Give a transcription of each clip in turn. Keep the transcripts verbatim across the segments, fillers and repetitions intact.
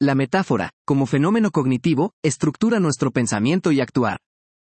La metáfora, como fenómeno cognitivo, estructura nuestro pensamiento y actuar.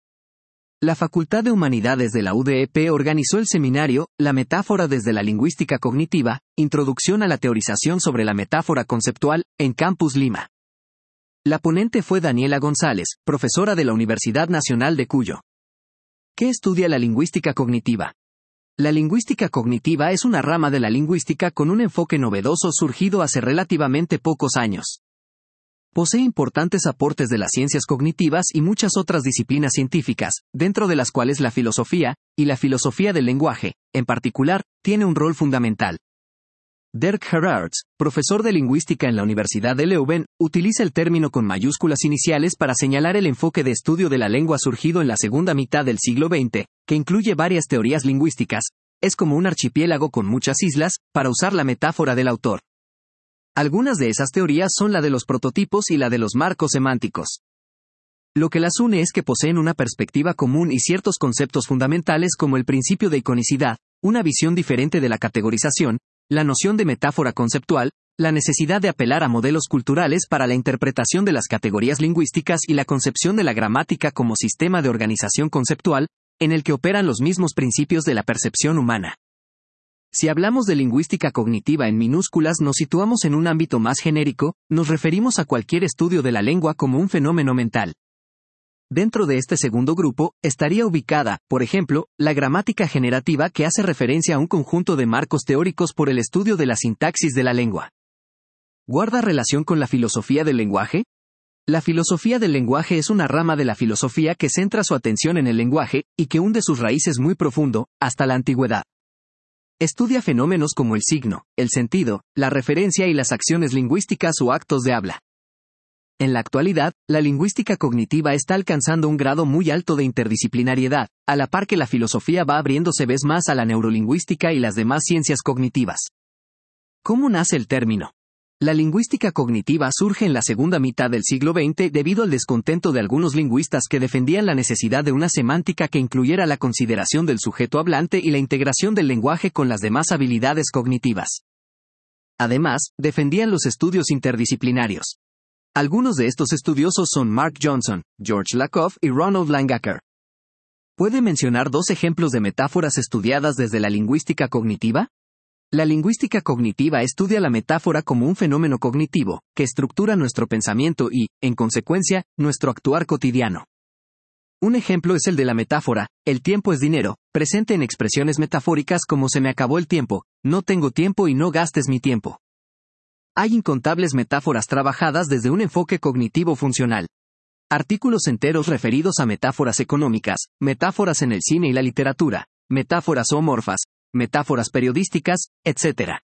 La Facultad de Humanidades de la U D E P organizó el seminario La metáfora desde la lingüística cognitiva, Introducción a la teorización sobre la metáfora conceptual, en Campus Lima. La ponente fue Daniela González, profesora de la Universidad Nacional de Cuyo. ¿Qué estudia la lingüística cognitiva? La lingüística cognitiva es una rama de la lingüística con un enfoque novedoso surgido hace relativamente pocos años. Posee importantes aportes de las ciencias cognitivas y muchas otras disciplinas científicas, dentro de las cuales la filosofía, y la filosofía del lenguaje, en particular, tiene un rol fundamental. Dirk Gerards, profesor de lingüística en la Universidad de Leuven, utiliza el término con mayúsculas iniciales para señalar el enfoque de estudio de la lengua surgido en la segunda mitad del siglo veinte, que incluye varias teorías lingüísticas, es como un archipiélago con muchas islas, para usar la metáfora del autor. Algunas de esas teorías son la de los prototipos y la de los marcos semánticos. Lo que las une es que poseen una perspectiva común y ciertos conceptos fundamentales como el principio de iconicidad, una visión diferente de la categorización, la noción de metáfora conceptual, la necesidad de apelar a modelos culturales para la interpretación de las categorías lingüísticas y la concepción de la gramática como sistema de organización conceptual, en el que operan los mismos principios de la percepción humana. Si hablamos de lingüística cognitiva en minúsculas nos situamos en un ámbito más genérico, nos referimos a cualquier estudio de la lengua como un fenómeno mental. Dentro de este segundo grupo, estaría ubicada, por ejemplo, la gramática generativa que hace referencia a un conjunto de marcos teóricos por el estudio de la sintaxis de la lengua. ¿Guarda relación con la filosofía del lenguaje? La filosofía del lenguaje es una rama de la filosofía que centra su atención en el lenguaje, y que hunde sus raíces muy profundo, hasta la antigüedad. Estudia fenómenos como el signo, el sentido, la referencia y las acciones lingüísticas o actos de habla. En la actualidad, la lingüística cognitiva está alcanzando un grado muy alto de interdisciplinariedad, a la par que la filosofía va abriéndose vez más a la neurolingüística y las demás ciencias cognitivas. ¿Cómo nace el término? La lingüística cognitiva surge en la segunda mitad del siglo veinte debido al descontento de algunos lingüistas que defendían la necesidad de una semántica que incluyera la consideración del sujeto hablante y la integración del lenguaje con las demás habilidades cognitivas. Además, defendían los estudios interdisciplinarios. Algunos de estos estudiosos son Mark Johnson, George Lakoff y Ronald Langacker. ¿Puede mencionar dos ejemplos de metáforas estudiadas desde la lingüística cognitiva? La lingüística cognitiva estudia la metáfora como un fenómeno cognitivo, que estructura nuestro pensamiento y, en consecuencia, nuestro actuar cotidiano. Un ejemplo es el de la metáfora, el tiempo es dinero, presente en expresiones metafóricas como se me acabó el tiempo, no tengo tiempo y no gastes mi tiempo. Hay incontables metáforas trabajadas desde un enfoque cognitivo funcional. Artículos enteros referidos a metáforas económicas, metáforas en el cine y la literatura, metáforas zoomorfas, metáforas periodísticas, etcétera.